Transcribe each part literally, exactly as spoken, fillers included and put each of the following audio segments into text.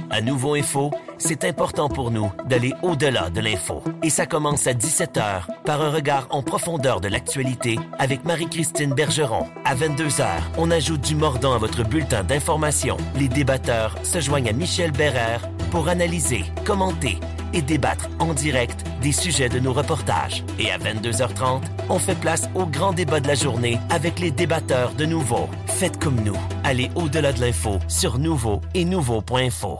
À Nouveau Info, c'est important pour nous d'aller au-delà de l'info. Et ça commence à dix-sept heures par un regard en profondeur de l'actualité avec Marie-Christine Bergeron. À vingt-deux heures, on ajoute du mordant à votre bulletin d'information. Les débatteurs se joignent à Michel Bérère pour analyser, commenter et débattre en direct des sujets de nos reportages. Et à vingt-deux heures trente, on fait place au grand débat de la journée avec les débatteurs de Nouveau. Faites comme nous. Allez au-delà de l'info sur Nouveau et nouveau point info.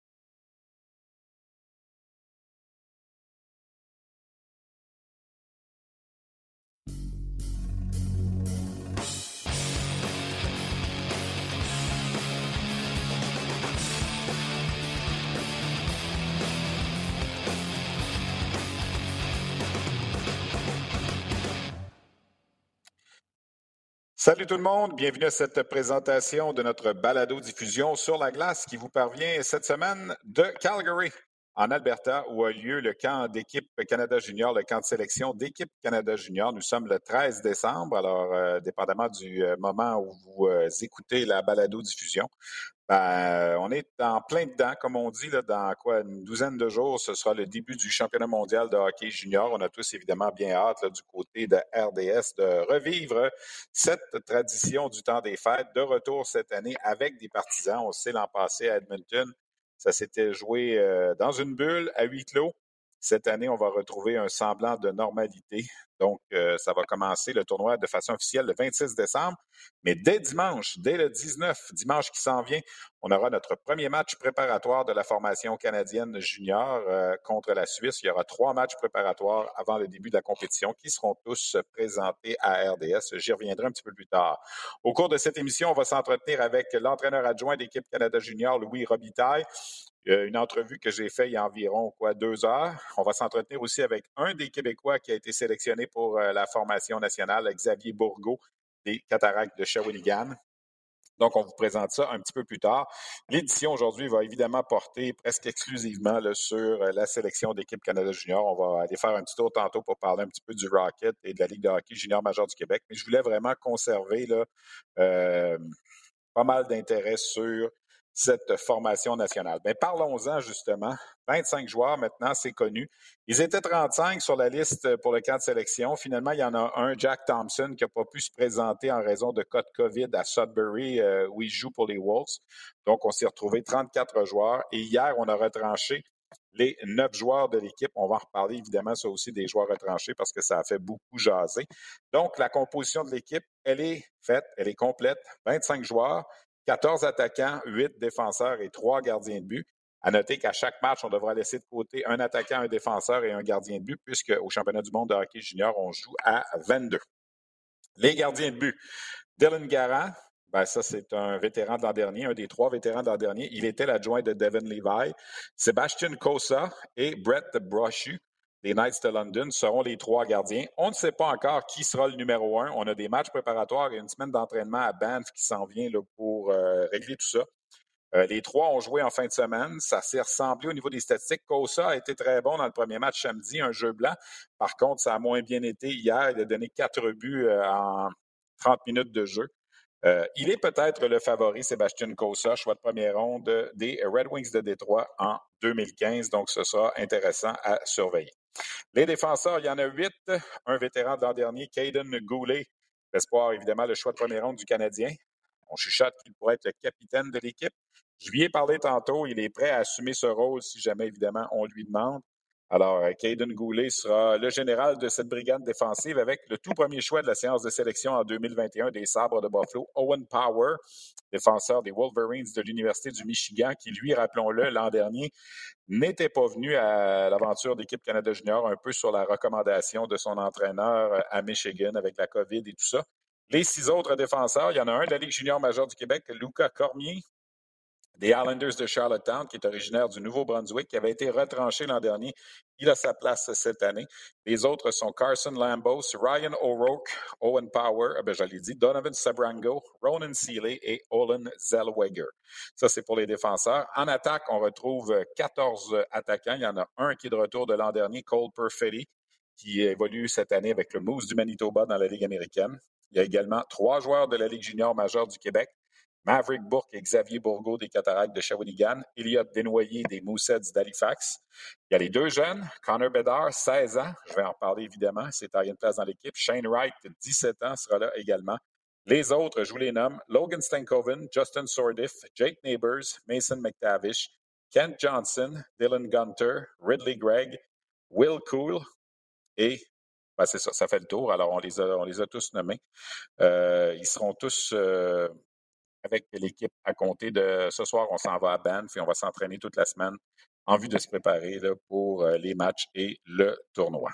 Salut tout le monde, bienvenue à cette présentation de notre balado-diffusion sur la glace qui vous parvient cette semaine de Calgary, en Alberta, où a lieu le camp d'équipe Canada Junior, le camp de sélection d'équipe Canada Junior. Nous sommes le treize décembre, alors euh, dépendamment du euh, moment où vous euh, écoutez la balado-diffusion. Ben, on est en plein dedans, comme on dit, là, dans quoi, une douzaine de jours, ce sera le début du championnat mondial de hockey junior. On a tous évidemment bien hâte là, du côté de R D S de revivre cette tradition du temps des fêtes, de retour cette année avec des partisans. On sait l'an passé à Edmonton, ça s'était joué euh, dans une bulle à huis clos. Cette année, on va retrouver un semblant de normalité. Donc, euh, ça va commencer le tournoi de façon officielle le vingt-six décembre. Mais dès dimanche, dès le dix-neuf, dimanche qui s'en vient, on aura notre premier match préparatoire de la formation canadienne junior euh, contre la Suisse. Il y aura trois matchs préparatoires avant le début de la compétition qui seront tous présentés à R D S. J'y reviendrai un petit peu plus tard. Au cours de cette émission, on va s'entretenir avec l'entraîneur adjoint d'équipe Canada junior, Louis Robitaille. Une entrevue que j'ai faite il y a environ quoi, deux heures. On va s'entretenir aussi avec un des Québécois qui a été sélectionné pour euh, la formation nationale, Xavier Bourgault, des Cataractes de Shawinigan. Donc, on vous présente ça un petit peu plus tard. L'édition aujourd'hui va évidemment porter presque exclusivement là, sur la sélection d'équipe Canada Junior. On va aller faire un petit tour tantôt pour parler un petit peu du Rocket et de la Ligue de hockey junior majeur du Québec. Mais je voulais vraiment conserver là, euh, pas mal d'intérêt sur cette formation nationale. Bien, parlons-en justement. vingt-cinq joueurs maintenant, c'est connu. Ils étaient trente-cinq sur la liste pour le camp de sélection. Finalement, il y en a un, Jack Thompson, qui n'a pas pu se présenter en raison de cas de COVID à Sudbury, euh, où il joue pour les Wolves. Donc, on s'est retrouvé trente-quatre joueurs. Et hier, on a retranché les neuf joueurs de l'équipe. On va en reparler évidemment, ça aussi, des joueurs retranchés parce que ça a fait beaucoup jaser. Donc, la composition de l'équipe, elle est faite, elle est complète. vingt-cinq joueurs, quatorze attaquants, huit défenseurs et trois gardiens de but. À noter qu'à chaque match, on devra laisser de côté un attaquant, un défenseur et un gardien de but, puisque au championnat du monde de hockey junior, on joue à vingt-deux. Les gardiens de but. Dylan Garant, ben ça, c'est un vétéran de l'an dernier, un des trois vétérans de l'an dernier. Il était l'adjoint de Devin Levi. Sébastien Cossa et Brett Brochu des Knights de London seront les trois gardiens. On ne sait pas encore qui sera le numéro un. On a des matchs préparatoires et une semaine d'entraînement à Banff qui s'en vient là, pour euh, régler tout ça. Euh, les trois ont joué en fin de semaine. Ça s'est ressemblé au niveau des statistiques. Cossa a été très bon dans le premier match samedi, un jeu blanc. Par contre, ça a moins bien été hier. Il a donné quatre buts euh, en trente minutes de jeu. Euh, il est peut-être le favori, Sébastien Cossa, choix de première ronde des Red Wings de Détroit en deux mille quinze. Donc, ce sera intéressant à surveiller. Les défenseurs, il y en a huit. Un vétéran de l'an dernier, Caden Goulet, l'espoir, évidemment, le choix de première ronde du Canadien. On chuchote qu'il pourrait être le capitaine de l'équipe. Je lui ai parlé tantôt, il est prêt à assumer ce rôle si jamais, évidemment, on lui demande. Alors, Caden Goulet sera le général de cette brigade défensive avec le tout premier choix de la séance de sélection en deux mille vingt et un des Sabres de Buffalo, Owen Power, défenseur des Wolverines de l'Université du Michigan, qui, lui, rappelons-le, l'an dernier, n'était pas venu à l'aventure d'équipe Canada Junior, un peu sur la recommandation de son entraîneur à Michigan avec la COVID et tout ça. Les six autres défenseurs, il y en a un de la Ligue junior majeure du Québec, Lucas Cormier, des Islanders de Charlottetown, qui est originaire du Nouveau-Brunswick, qui avait été retranché l'an dernier. Il a sa place cette année. Les autres sont Carson Lambos, Ryan O'Rourke, Owen Power, ah ben je l'ai dit, Donovan Sabrango, Ronan Seeley et Olin Zellweger. Ça, c'est pour les défenseurs. En attaque, on retrouve quatorze attaquants. Il y en a un qui est de retour de l'an dernier, Cole Perfetti, qui évolue cette année avec le Moose du Manitoba dans la Ligue américaine. Il y a également trois joueurs de la Ligue junior majeure du Québec. Maverick Bourque et Xavier Bourgault des Cataractes de Shawinigan, Elliott Desnoyers des Mooseheads d'Halifax. Il y a les deux jeunes, Connor Bedard, seize ans, je vais en reparler évidemment, c'est à une place dans l'équipe. Shane Wright, dix-sept ans, sera là également. Les autres, je vous les nomme, Logan Stankoven, Justin Sordiff, Jake Neighbors, Mason McTavish, Kent Johnson, Dylan Gunter, Ridley Gregg, Will Cool et, ben c'est ça, ça fait le tour, alors on les a, on les a tous nommés. Euh, ils seront tous... Euh, avec l'équipe à compter de ce soir, on s'en va à Banff et on va s'entraîner toute la semaine en vue de se préparer là, pour les matchs et le tournoi.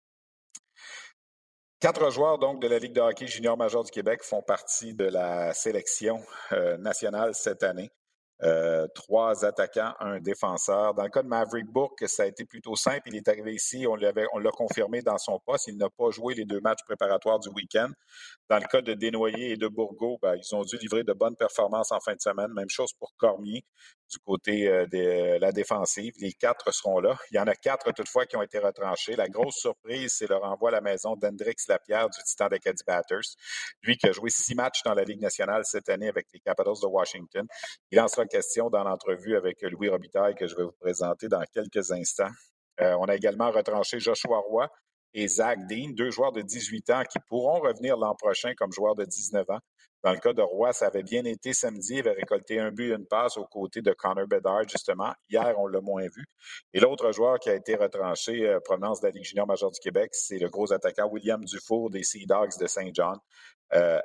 Quatre joueurs donc de la Ligue de hockey junior major du Québec font partie de la sélection euh, nationale cette année. Euh, trois attaquants, un défenseur. Dans le cas de Maverick Bourque, ça a été plutôt simple. Il est arrivé ici, on l'avait, on l'a confirmé dans son poste. Il n'a pas joué les deux matchs préparatoires du week-end. Dans le cas de Desnoyers et de Bourgault, ben, ils ont dû livrer de bonnes performances en fin de semaine. Même chose pour Cormier du côté euh, de la défensive. Les quatre seront là. Il y en a quatre toutefois qui ont été retranchés. La grosse surprise, c'est le renvoi à la maison d'Hendrix Lapierre du Titan d'Acadie Batters. Lui qui a joué six matchs dans la Ligue nationale cette année avec les Capitals de Washington. Il en sera question dans l'entrevue avec Louis Robitaille que je vais vous présenter dans quelques instants. Euh, on a également retranché Joshua Roy et Zach Dean, deux joueurs de dix-huit ans qui pourront revenir l'an prochain comme joueurs de dix-neuf ans. Dans le cas de Roy, ça avait bien été samedi. Il avait récolté un but et une passe aux côtés de Connor Bedard, justement. Hier, on l'a moins vu. Et l'autre joueur qui a été retranché, euh, provenance de la Ligue junior majeure du Québec, c'est le gros attaquant William Dufour des Sea Dogs de Saint-John. Euh,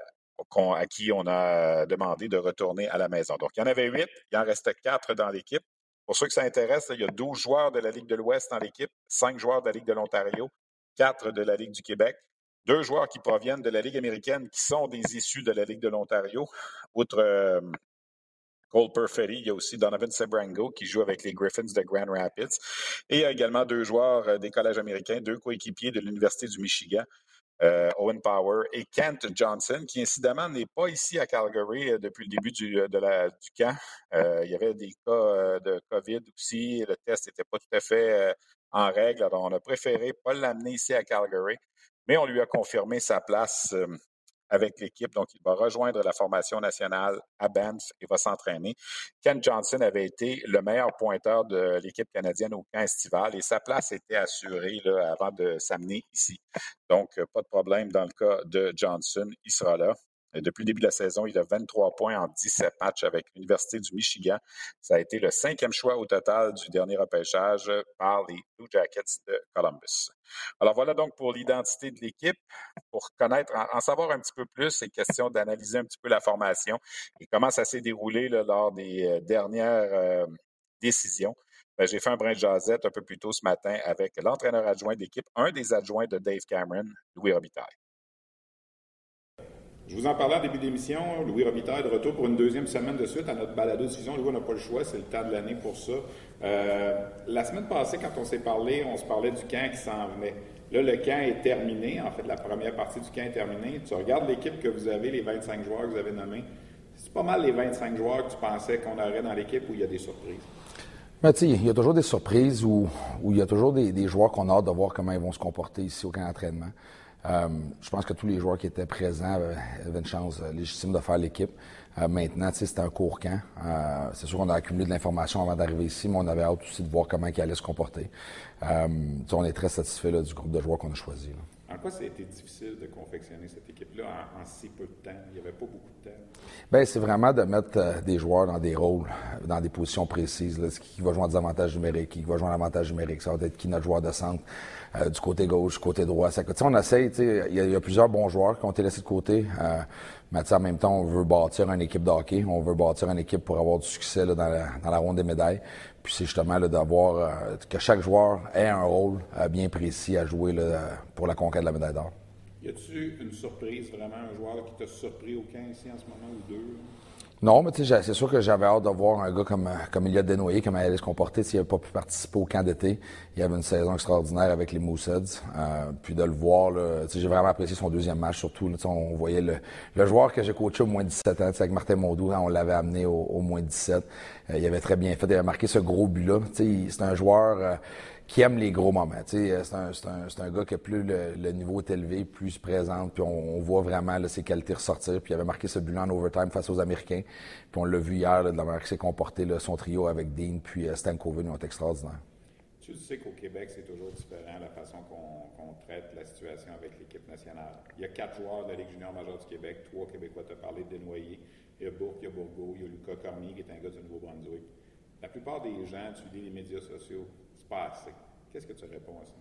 à qui on a demandé de retourner à la maison. Donc, il y en avait huit, il en restait quatre dans l'équipe. Pour ceux que ça intéresse, il y a douze joueurs de la Ligue de l'Ouest dans l'équipe, cinq joueurs de la Ligue de l'Ontario, quatre de la Ligue du Québec, deux joueurs qui proviennent de la Ligue américaine qui sont des issus de la Ligue de l'Ontario. Outre euh, Cole Perfetti, il y a aussi Donovan Sebrango qui joue avec les Griffins de Grand Rapids. Et il y a également deux joueurs des collèges américains, deux coéquipiers de l'Université du Michigan. Euh, Owen Power et Kent Johnson, qui incidemment n'est pas ici à Calgary euh, depuis le début du, de la, du camp. Euh, il y avait des cas euh, de COVID aussi. Le test n'était pas tout à fait euh, en règle. Alors, on a préféré pas l'amener ici à Calgary, mais on lui a confirmé sa place euh, avec l'équipe. Donc, il va rejoindre la formation nationale à Banff et va s'entraîner. Ken Johnson avait été le meilleur pointeur de l'équipe canadienne au camp estival et sa place était assurée là, avant de s'amener ici. Donc, pas de problème dans le cas de Johnson. Il sera là. Et depuis le début de la saison, il a vingt-trois points en dix-sept matchs avec l'Université du Michigan. Ça a été le cinquième choix au total du dernier repêchage par les Blue Jackets de Columbus. Alors voilà donc pour l'identité de l'équipe. Pour connaître, en, en savoir un petit peu plus, c'est question d'analyser un petit peu la formation et comment ça s'est déroulé là, lors des euh, dernières euh, décisions. Ben, j'ai fait un brin de jasette un peu plus tôt ce matin avec l'entraîneur adjoint de l'équipe, un des adjoints de Dave Cameron, Louis Robitaille. Je vous en parlais en début d'émission, Louis Robitaille de retour pour une deuxième semaine de suite à notre balado-diffusion. Louis, on n'a pas le choix, c'est le temps de l'année pour ça. Euh, la semaine passée, quand on s'est parlé, on se parlait du camp qui s'en venait. Là, le camp est terminé. En fait, la première partie du camp est terminée. Tu regardes l'équipe que vous avez, les vingt-cinq joueurs que vous avez nommés. C'est pas mal les vingt-cinq joueurs que tu pensais qu'on aurait dans l'équipe où il y a des surprises? Ben, tu sais, il y a toujours des surprises où, où il y a toujours des, des joueurs qu'on a hâte de voir comment ils vont se comporter ici au camp d'entraînement. Euh, je pense que tous les joueurs qui étaient présents avaient, avaient une chance légitime de faire l'équipe. Euh, maintenant, tu sais, c'était un court camp. Euh, c'est sûr qu'on a accumulé de l'information avant d'arriver ici, mais on avait hâte aussi de voir comment ils allaient se comporter. Euh, tu sais, on est très satisfait là, du groupe de joueurs qu'on a choisi. Là. En quoi ça a été difficile de confectionner cette équipe-là en, en si peu de temps? Il n'y avait pas beaucoup de temps. Bien, c'est vraiment de mettre euh, des joueurs dans des rôles, dans des positions précises. Là. Qui va jouer en désavantage numérique, qui va jouer en avantage numérique, ça va être qui notre joueur de centre, euh, du côté gauche, du côté droit. Ça, on essaye, il y, y a plusieurs bons joueurs qui ont été laissés de côté. Euh, mais en même temps, on veut bâtir une équipe de hockey, on veut bâtir une équipe pour avoir du succès là, dans, la, dans la ronde des médailles. Puis c'est justement là, d'avoir euh, que chaque joueur ait un rôle euh, bien précis à jouer là, pour la conquête de la médaille d'or. Y a-tu une surprise, vraiment, un joueur qui t'a surpris au camp ici en ce moment ou deux? Non, mais tu sais, c'est sûr que j'avais hâte de voir un gars comme, comme Elliott Desnoyers, comment il allait se comporter s'il n'avait pas pu participer au camp d'été. Il avait une saison extraordinaire avec les Mooseheads. Euh, puis de le voir, là, tu sais, j'ai vraiment apprécié son deuxième match, surtout. Là, on voyait le, le joueur que j'ai coaché au moins dix-sept ans, avec Martin Mondou, hein, on l'avait amené au, au moins dix-sept. Euh, il avait très bien fait, il avait marqué ce gros but-là. Tu sais, c'est un joueur... Euh, qui aime les gros moments. C'est un, c'est, un, c'est un gars qui, plus le, le niveau est élevé, plus il se présente, puis on, on voit vraiment là, ses qualités ressortir. Puis il avait marqué ce but-là en overtime face aux Américains. Puis on l'a vu hier, là, de la manière qu'il s'est comporté, là, son trio avec Dean puis euh, Stankoven, ils ont été extraordinaires. Tu sais qu'au Québec, c'est toujours différent la façon qu'on, qu'on traite la situation avec l'équipe nationale. Il y a quatre joueurs de la Ligue junior majeure du Québec, trois Québécois, tu as parlé de Desnoyers. Il y a Bourque, il y a Bourgault, il y a Lucas Cormier, qui est un gars du Nouveau-Brunswick. La plupart des gens, tu lis les médias sociaux, c'est pas assez. Qu'est-ce que tu réponds à ça?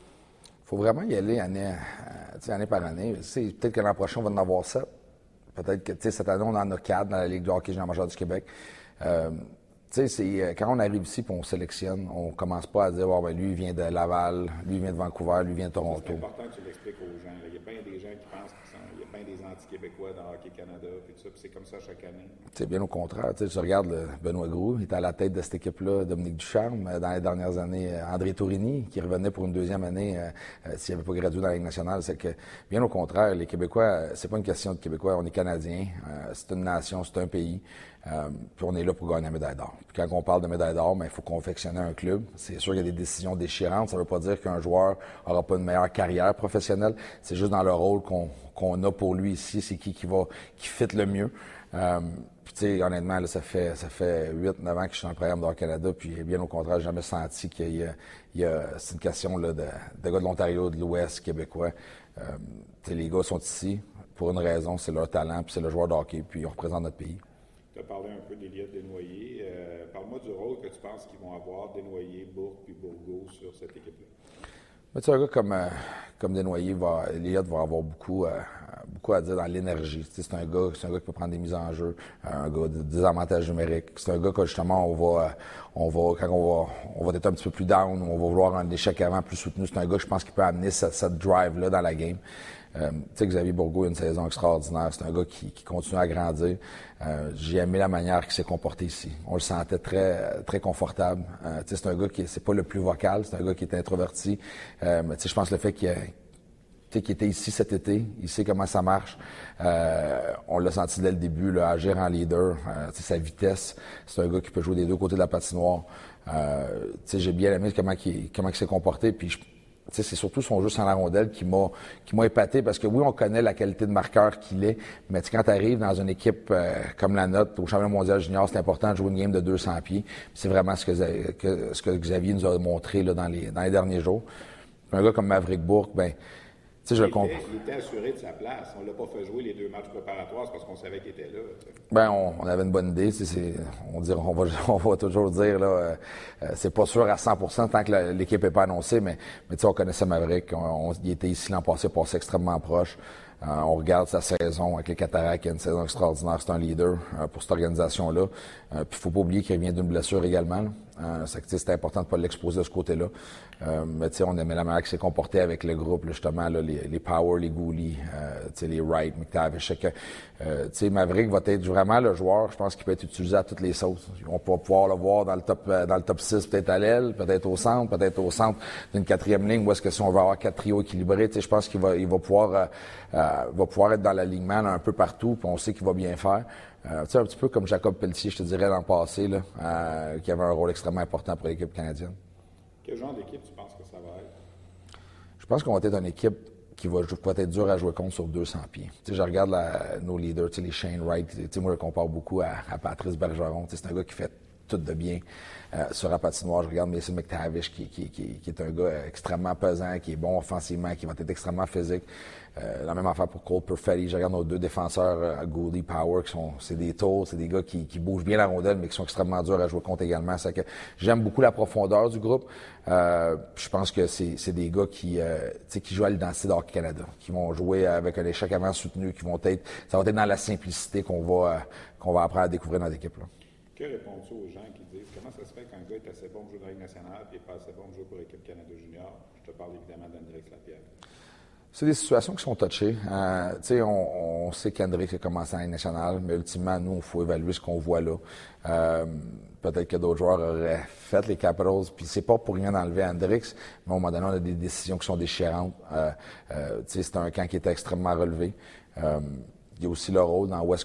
Il faut vraiment y aller année, euh, année par année. Peut-être que l'an prochain, on va en avoir sept. Peut-être que cette année, on en a quatre dans la Ligue de hockey junior majeure du Québec. Euh, c'est, quand on arrive ici et on sélectionne, on ne commence pas à dire oh, ben, lui, il vient de Laval, lui, il vient de Vancouver, lui, il vient de Toronto. C'est important que tu l'expliques aux gens. Là. Il y a bien des gens qui pensent qu'il y a bien des anti-québécois dans Hockey Canada, puis tout ça, puis c'est comme ça chaque année. C'est bien au contraire. Tu regardes le Benoît Groulx, il était à la tête de cette équipe-là, Dominique Ducharme, dans les dernières années, André Tourini, qui revenait pour une deuxième année euh, euh, s'il n'avait pas gradué dans la Ligue nationale. C'est que, bien au contraire, les Québécois, c'est pas une question de Québécois, on est Canadiens, euh, c'est une nation, c'est un pays. Euh, puis on est là pour gagner la médaille d'or. Puis quand on parle de médaille d'or, ben, il faut confectionner un club. C'est sûr qu'il y a des décisions déchirantes. Ça ne veut pas dire qu'un joueur n'aura pas une meilleure carrière professionnelle. C'est juste dans le rôle qu'on, qu'on a pour lui ici, c'est qui qui va qui fit le mieux. Euh, puis tu sais, honnêtement, là, ça fait ça fait huit neuf ans que je suis dans le programme d'Hockey Canada, puis bien au contraire, j'ai jamais senti qu'il y a, il y a c'est une question là, de, de gars de l'Ontario, de l'Ouest québécois. Euh, tu sais, les gars sont ici pour une raison, c'est leur talent, puis c'est le joueur de hockey, puis ils représentent notre pays. Tu as parlé un peu d'Éliott Desnoyers. Euh, parle-moi du rôle que tu penses qu'ils vont avoir, Desnoyers, Bourque puis Bourgault, sur cette équipe-là. Mais tu sais, un gars comme, euh, comme Desnoyers, va, Éliott va avoir beaucoup, euh, beaucoup à dire dans l'énergie. Tu sais, c'est un gars, c'est un gars qui peut prendre des mises en jeu, un gars de désavantage numérique. C'est un gars que justement on va, on va, quand on va, on va être un petit peu plus down, on va vouloir un échec avant plus soutenu. C'est un gars, je pense, qui peut amener cette, cette drive-là dans la game. Euh, tu sais, Xavier Bourgault a une saison extraordinaire. C'est un gars qui, qui continue à grandir. Euh, j'ai aimé la manière qu'il s'est comporté ici. On le sentait très, très confortable. Euh, tu sais, c'est un gars qui, c'est pas le plus vocal, c'est un gars qui est introverti. Euh, mais tu sais, je pense le fait qu'il, qu'il était ici cet été, il sait comment ça marche. Euh, on l'a senti dès le début, là, agir en leader. Euh, tu sais, sa vitesse, c'est un gars qui peut jouer des deux côtés de la patinoire. Euh, tu sais, j'ai bien aimé comment il, comment il s'est comporté. Puis je, Tu sais, c'est surtout son jeu sans la rondelle qui m'a qui m'a épaté parce que oui, on connaît la qualité de marqueur qu'il est, mais quand tu arrives dans une équipe euh, comme la nôtre, au championnat mondial junior, c'est important de jouer une game de deux cents pieds. Puis c'est vraiment ce que, que ce que Xavier nous a montré là, dans les dans les derniers jours. Puis un gars comme Maverick Bourque, ben tu sais, je le comprends. Il était assuré de sa place. On l'a pas fait jouer les deux matchs préparatoires parce qu'on savait qu'il était là. T'sais. Ben, on, on avait une bonne idée. C'est, c'est, on, dire, on, va, on va toujours dire, là, euh, c'est pas sûr à cent pour cent tant que la, l'équipe n'est pas annoncée, mais, mais tu sais, on connaissait Maverick. On, on, il était ici l'an passé, passé extrêmement proche. Euh, on regarde sa saison avec les Cataractes, il a une saison extraordinaire. C'est un leader euh, pour cette organisation-là. Euh, puis il faut pas oublier qu'il revient d'une blessure également. Euh, c'est, c'est important de pas l'exposer de ce côté-là. Euh, mais tu sais, on aimait la manière qu'il s'est comporté avec le groupe, là, justement, là, les, les Power, les Gouli, euh, tu sais, les Wright, McTavish. Euh, tu sais, Maverick va être vraiment le joueur, je pense qu'il peut être utilisé à toutes les sauces. On va pouvoir le voir dans le top euh, dans le top six, peut-être à l'aile, peut-être au centre, peut-être au centre d'une quatrième ligne, ou est-ce que si on veut avoir quatre trios équilibrés, tu sais, je pense qu'il va il va pouvoir euh, euh, va pouvoir être dans l'alignement là, un peu partout, puis on sait qu'il va bien faire. Euh, tu sais, un petit peu comme Jacob Pelletier, je te dirais, dans le passé, là, euh, qui avait un rôle extrêmement important pour l'équipe canadienne. Quel genre d'équipe tu penses que ça va être? Je pense qu'on va être une équipe qui va, va être dure à jouer contre sur deux cents pieds. Tu sais, je regarde la, nos leaders, tu sais, les Shane Wright, tu sais, moi, je le compare beaucoup à, à Patrice Bergeron. Tu sais, c'est un gars qui fait tout de bien euh, sur la patinoire. Je regarde Mason McTavish, qui, qui, qui, qui est un gars extrêmement pesant, qui est bon offensivement, qui va être extrêmement physique. Euh, la même affaire pour Cole Perfetti. Je regarde nos deux défenseurs, euh, Gouldy, Power, qui sont, c'est des tours, c'est des gars qui, qui bougent bien la rondelle, mais qui sont extrêmement durs à jouer contre également. C'est que j'aime beaucoup la profondeur du groupe. Euh, je pense que c'est, c'est des gars qui, euh, tu sais, qui jouent à l'identité d'Hockey Canada, qui vont jouer avec un échec avant soutenu, qui vont être, ça va être dans la simplicité qu'on va, euh, qu'on va apprendre à découvrir notre équipe, là. Que réponds-tu aux gens qui disent comment ça se fait qu'un gars est assez bon pour jouer dans la Ligue nationale et pas assez bon pour jouer pour l'équipe Canada Junior? Je te parle évidemment d'Hendrix Lapierre. C'est des situations qui sont touchées. Euh, tu sais, on, on sait qu'Hendrix a commencé en Ligue nationale, mais ultimement, nous, il faut évaluer ce qu'on voit là. Euh, peut-être que d'autres joueurs auraient fait les Capitals, puis c'est pas pour rien d'enlever Hendrix, mais à un moment donné, on a des décisions qui sont déchirantes. Euh, euh, tu sais, c'est un camp qui était extrêmement relevé. Euh, il y a aussi le rôle dans où est-ce qu'on,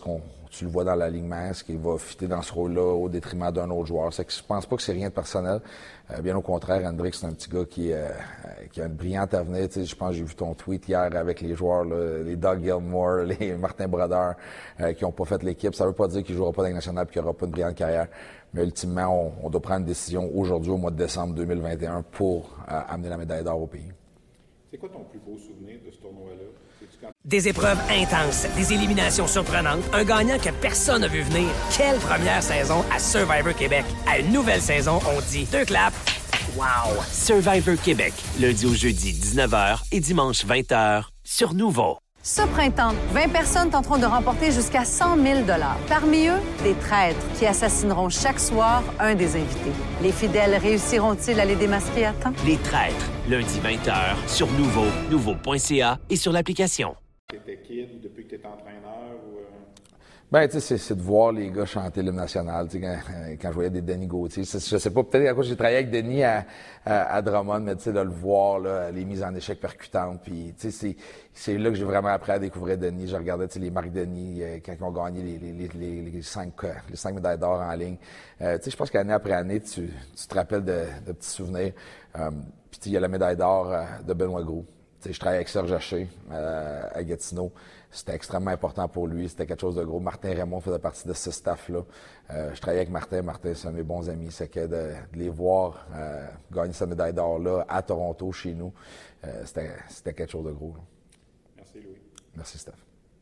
tu le vois dans l'alignement, est-ce qu'il va fitter dans ce rôle-là au détriment d'un autre joueur. C'est que je pense pas que c'est rien de personnel. Euh, bien au contraire, Hendrick, c'est un petit gars qui, euh, qui a une brillante avenir. Tu sais, je pense que j'ai vu ton tweet hier avec les joueurs, là, les Doug Gilmour, les Martin Brodeur, euh, qui n'ont pas fait l'équipe. Ça veut pas dire qu'il jouera pas dans la nationale et qu'il n'aura pas une brillante carrière. Mais ultimement, on, on doit prendre une décision aujourd'hui, au mois de décembre deux mille vingt et un, pour euh, amener la médaille d'or au pays. C'est quoi ton plus beau souvenir de ce tournoi-là? Quand... Des épreuves intenses, des éliminations surprenantes, un gagnant que personne n'a vu venir. Quelle première saison à Survivor Québec. À une nouvelle saison, on dit deux claps. Wow! Survivor Québec, lundi au jeudi dix-neuf heures et dimanche vingt heures sur Nouveau. Ce printemps, vingt personnes tenteront de remporter jusqu'à cent mille dollars. Parmi eux, des traîtres qui assassineront chaque soir un des invités. Les fidèles réussiront-ils à les démasquer à temps? Les traîtres, lundi vingt heures sur Nouveau, nouveau point c a et sur l'application. T'étais kid depuis que t'étais entraîneur ou... Euh... Ben, tu sais, c'est, c'est de voir les gars chanter l'hymne national, tu sais, quand, quand je voyais des Denis Gauthier. Je sais pas, peut-être à cause j'ai travaillé avec Denis à, à, à Drummond, mais tu sais, de le voir, là, les mises en échec percutantes, puis tu sais, c'est, c'est là que j'ai vraiment appris à découvrir Denis. Je regardais, tu sais, les Marc Denis, euh, quand ils ont gagné les, les, les, les, cinq, les cinq médailles d'or en ligne. Euh, tu sais, je pense qu'année après année, tu, tu te rappelles de, de petits souvenirs. Euh, puis tu sais, il y a la médaille d'or euh, de Benoît Gros. Tu sais, je travaillais avec Serge Haché euh, à Gatineau. C'était extrêmement important pour lui. C'était quelque chose de gros. Martin Raymond faisait partie de ce staff-là. Euh, je travaillais avec Martin. Martin, c'est un de mes bons amis. C'est que de, de les voir euh, gagner cette médaille d'or-là à Toronto, chez nous, euh, c'était, c'était quelque chose de gros. Là. Merci, Louis. Merci, Steph.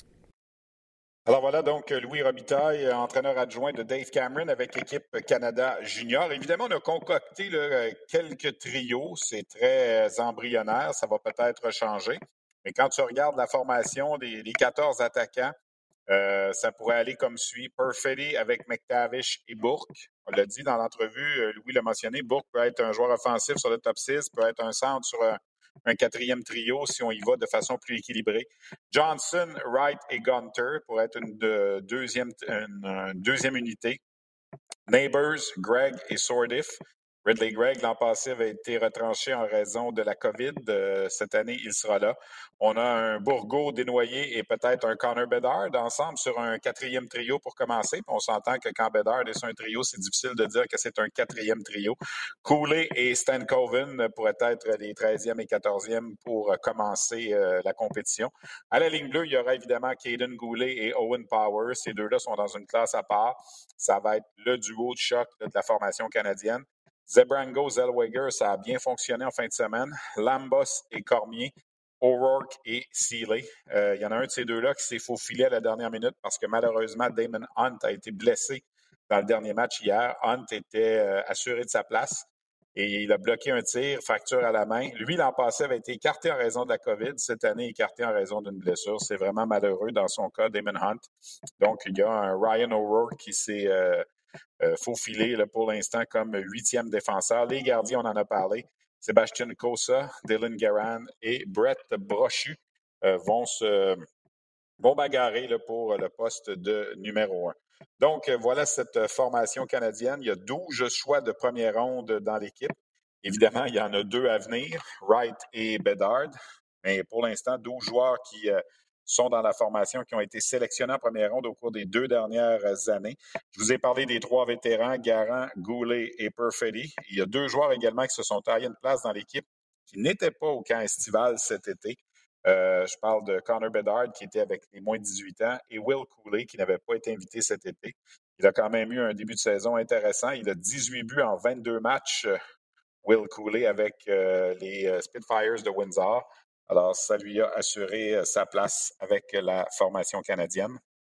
Alors voilà donc Louis Robitaille, entraîneur adjoint de Dave Cameron avec l'équipe Canada Junior. Évidemment, on a concocté là, quelques trios. C'est très embryonnaire. Ça va peut-être changer. Mais quand tu regardes la formation des, des quatorze attaquants, euh, ça pourrait aller comme suit. Perfetti avec McTavish et Bourque. On l'a dit dans l'entrevue, Louis l'a mentionné, Bourque peut être un joueur offensif sur le top six, peut être un centre sur un, un quatrième trio si on y va de façon plus équilibrée. Johnson, Wright et Gunter pourraient être une, de, deuxième, une, une deuxième unité. Neighbors, Greg et Sordif. Ridley Gregg, l'an passé, avait été retranché en raison de la COVID. Euh, cette année, il sera là. On a un Bourgault, Desnoyers et peut-être un Connor Bedard ensemble sur un quatrième trio pour commencer. Puis on s'entend que quand Bedard est sur un trio, c'est difficile de dire que c'est un quatrième trio. Cooley et Stan Coven pourraient être les treizième et quatorzième pour commencer euh, la compétition. À la ligne bleue, il y aura évidemment Caden Goulet et Owen Power. Ces deux-là sont dans une classe à part. Ça va être le duo de choc là, de la formation canadienne. Zebrango, Zellweger, ça a bien fonctionné en fin de semaine. Lambos et Cormier, O'Rourke et Seeley. Euh, il y en a un de ces deux-là qui s'est faufilé à la dernière minute parce que malheureusement, Damon Hunt a été blessé dans le dernier match hier. Hunt était euh, assuré de sa place et il a bloqué un tir, fracture à la main. Lui, l'an passé, avait été écarté en raison de la COVID. Cette année, écarté en raison d'une blessure. C'est vraiment malheureux dans son cas, Damon Hunt. Donc, il y a un Ryan O'Rourke qui s'est... Euh, Euh, faufilé là, pour l'instant comme huitième défenseur. Les gardiens, on en a parlé. Sébastien Cossa, Dylan Guerin et Brett Brochu euh, vont se vont bagarrer là, pour le poste de numéro un. Donc, voilà cette formation canadienne. Il y a douze choix de première ronde dans l'équipe. Évidemment, il y en a deux à venir, Wright et Bedard. Mais pour l'instant, douze joueurs qui... Euh, sont dans la formation, qui ont été sélectionnés en première ronde au cours des deux dernières années. Je vous ai parlé des trois vétérans, Garant, Goulet et Perfetti. Il y a deux joueurs également qui se sont taillés une place dans l'équipe qui n'étaient pas au camp estival cet été. Euh, je parle de Connor Bedard, qui était avec les moins de dix-huit ans, et Will Cooley, qui n'avait pas été invité cet été. Il a quand même eu un début de saison intéressant. Il a dix-huit buts en vingt-deux matchs, Will Cooley, avec euh, les Spitfires de Windsor. Alors, ça lui a assuré sa place avec la formation canadienne.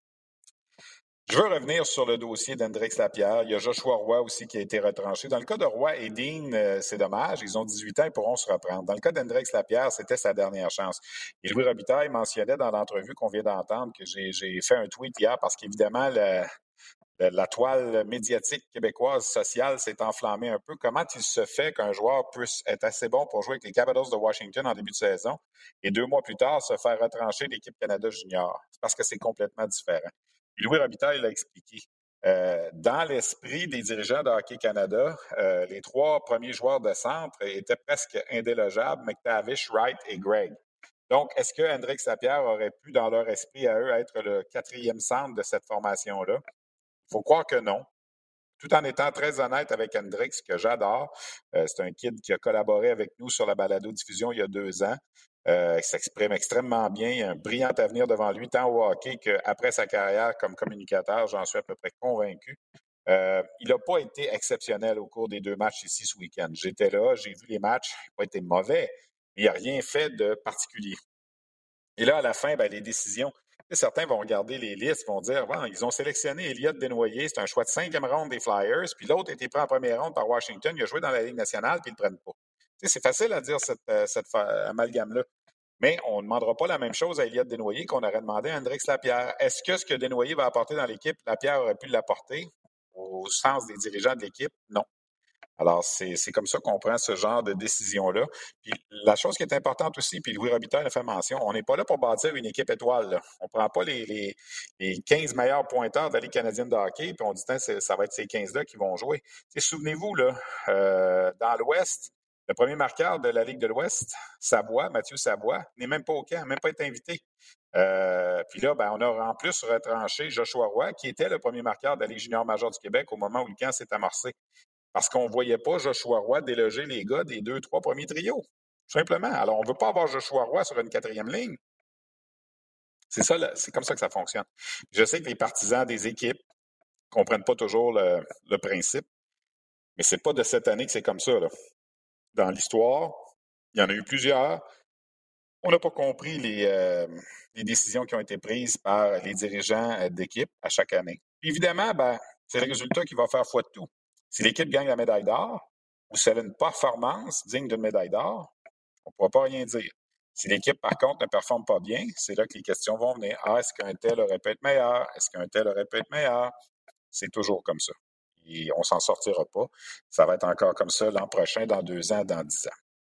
Je veux revenir sur le dossier d'Hendrix Lapierre. Il y a Joshua Roy aussi qui a été retranché. Dans le cas de Roy et Dean, c'est dommage. Ils ont dix-huit ans, ils pourront se reprendre. Dans le cas d'Hendrix Lapierre, c'était sa dernière chance. Et Louis Robitaille mentionnait dans l'entrevue qu'on vient d'entendre que j'ai, j'ai fait un tweet hier parce qu'évidemment, le, la toile médiatique québécoise sociale s'est enflammée un peu. Comment il se fait qu'un joueur puisse être assez bon pour jouer avec les Capitals de Washington en début de saison et deux mois plus tard se faire retrancher l'équipe Canada Junior? C'est parce que c'est complètement différent. Et Louis Robitaille l'a expliqué. Euh, dans l'esprit des dirigeants de Hockey Canada, euh, les trois premiers joueurs de centre étaient presque indélogeables, McTavish, Wright et Gregg. Donc, est-ce que Hendrix Lapierre aurait pu, dans leur esprit à eux, être le quatrième centre de cette formation-là? Il faut croire que non. Tout en étant très honnête avec Hendrix, que j'adore. Euh, c'est un kid qui a collaboré avec nous sur la balado-diffusion il y a deux ans. Euh, il s'exprime extrêmement bien. Il a un brillant avenir devant lui, tant au hockey qu'après sa carrière comme communicateur, j'en suis à peu près convaincu. Euh, il n'a pas été exceptionnel au cours des deux matchs ici ce week-end. J'étais là, j'ai vu les matchs. Il n'a pas été mauvais, mais il n'a rien fait de particulier. Et là, à la fin, ben, les décisions, certains vont regarder les listes, vont dire bon, ils ont sélectionné Elliott Desnoyers, c'est un choix de cinquième ronde des Flyers, puis l'autre a été pris en première ronde par Washington, il a joué dans la Ligue nationale, puis ils ne le prennent pas. Tu sais, c'est facile à dire cette, cette amalgame-là. Mais on ne demandera pas la même chose à Elliott Desnoyers qu'on aurait demandé à Hendrix Lapierre. Est-ce que ce que Desnoyers va apporter dans l'équipe, Lapierre aurait pu l'apporter au sens des dirigeants de l'équipe? Non. Alors, c'est, c'est comme ça qu'on prend ce genre de décision-là. Puis la chose qui est importante aussi, puis Louis Robitaille a fait mention, on n'est pas là pour bâtir une équipe étoile. Là. On ne prend pas les, les, les quinze meilleurs pointeurs de la Ligue canadienne de hockey, puis on dit que ça va être ces quinze-là qui vont jouer. T'sais, souvenez-vous, là, euh, dans l'Ouest, le premier marqueur de la Ligue de l'Ouest, Savoie, Mathieu Savoie, n'est même pas au camp, même pas été invité. Euh, puis là, ben, on a en plus retranché Joshua Roy, qui était le premier marqueur de la Ligue junior majeure du Québec au moment où le camp s'est amorcé. Parce qu'on ne voyait pas Joshua Roy déloger les gars des deux, trois premiers trios. Tout simplement. Alors, on ne veut pas avoir Joshua Roy sur une quatrième ligne. C'est ça, c'est comme ça que ça fonctionne. Je sais que les partisans des équipes ne comprennent pas toujours le, le principe, mais ce n'est pas de cette année que c'est comme ça, là. Dans l'histoire, il y en a eu plusieurs. On n'a pas compris les, euh, les décisions qui ont été prises par les dirigeants d'équipe à chaque année. Puis évidemment, ben, c'est le résultat qui va faire foi de tout. Si l'équipe gagne la médaille d'or ou si elle a une performance digne d'une médaille d'or, on ne pourra pas rien dire. Si l'équipe, par contre, ne performe pas bien, c'est là que les questions vont venir. Ah, est-ce qu'un tel aurait pu être meilleur? Est-ce qu'un tel aurait pu être meilleur? C'est toujours comme ça. Et on ne s'en sortira pas. Ça va être encore comme ça l'an prochain, dans deux ans, dans dix ans.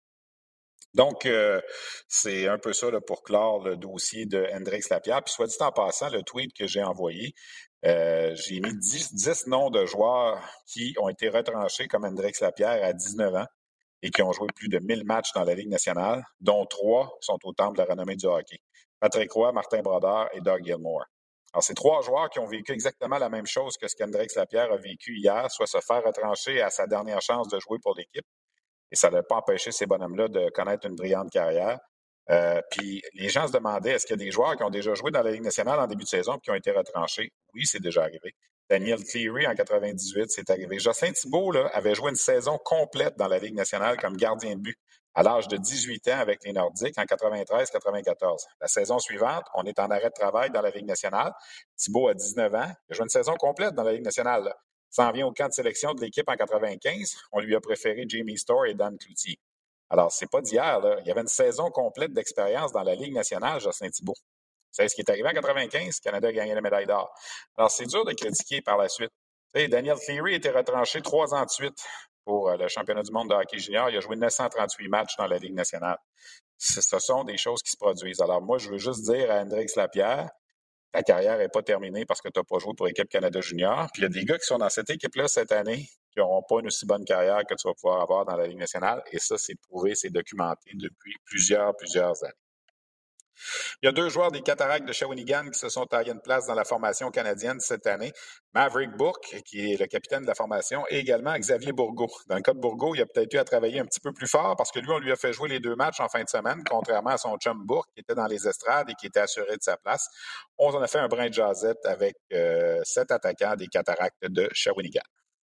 Donc, euh, c'est un peu ça là, pour clore le dossier de Hendrix Lapierre. Puis, soit dit en passant, le tweet que j'ai envoyé, euh, j'ai mis dix, dix noms de joueurs qui ont été retranchés comme Hendrix Lapierre à dix-neuf ans et qui ont joué plus de mille matchs dans la Ligue nationale, dont trois sont au temple de la renommée du hockey. Patrick Roy, Martin Brodeur et Doug Gilmour. Alors, c'est trois joueurs qui ont vécu exactement la même chose que ce qu'Hendrix Lapierre a vécu hier, soit se faire retrancher à sa dernière chance de jouer pour l'équipe. Et ça n'a pas empêché ces bonhommes-là de connaître une brillante carrière. Euh, puis les gens se demandaient, est-ce qu'il y a des joueurs qui ont déjà joué dans la Ligue nationale en début de saison et qui ont été retranchés? Oui, c'est déjà arrivé. Daniel Cleary, en quatre-vingt-dix-huit, c'est arrivé. Jocelyn Thibault là, avait joué une saison complète dans la Ligue nationale comme gardien de but à l'âge de dix-huit ans avec les Nordiques en quatre-vingt-treize quatre-vingt-quatorze. La saison suivante, on est en arrêt de travail dans la Ligue nationale. Thibault a dix-neuf ans. Il a joué une saison complète dans la Ligue nationale. Là. S'en vient au camp de sélection de l'équipe en quatre-vingt-quinze. On lui a préféré Jamie Storr et Dan Cloutier. Alors, c'est pas d'hier, là. Il y avait une saison complète d'expérience dans la Ligue nationale, Jocelyn Thibault. C'est ce qui est arrivé en quatre-vingt-quinze, le Canada a gagné la médaille d'or. Alors, c'est dur de critiquer par la suite. Tu sais, Daniel Cleary était retranché trois ans de suite pour le championnat du monde de hockey junior. Il a joué neuf cent trente-huit matchs dans la Ligue nationale. Ce sont des choses qui se produisent. Alors, moi, je veux juste dire à Hendrix Lapierre, ta carrière n'est pas terminée parce que tu n'as pas joué pour l'équipe Canada Junior. Puis il y a des gars qui sont dans cette équipe-là cette année qui n'auront pas une aussi bonne carrière que tu vas pouvoir avoir dans la Ligue nationale. Et ça, c'est prouvé, c'est documenté depuis plusieurs, plusieurs années. Il y a deux joueurs des Cataractes de Shawinigan qui se sont taillés une place dans la formation canadienne cette année. Maverick Bourque, qui est le capitaine de la formation, et également Xavier Bourgault. Dans le cas de Bourgault, il a peut-être eu à travailler un petit peu plus fort parce que lui, on lui a fait jouer les deux matchs en fin de semaine, contrairement à son chum Bourque qui était dans les estrades et qui était assuré de sa place. On en a fait un brin de jasette avec euh, sept attaquants des Cataractes de Shawinigan.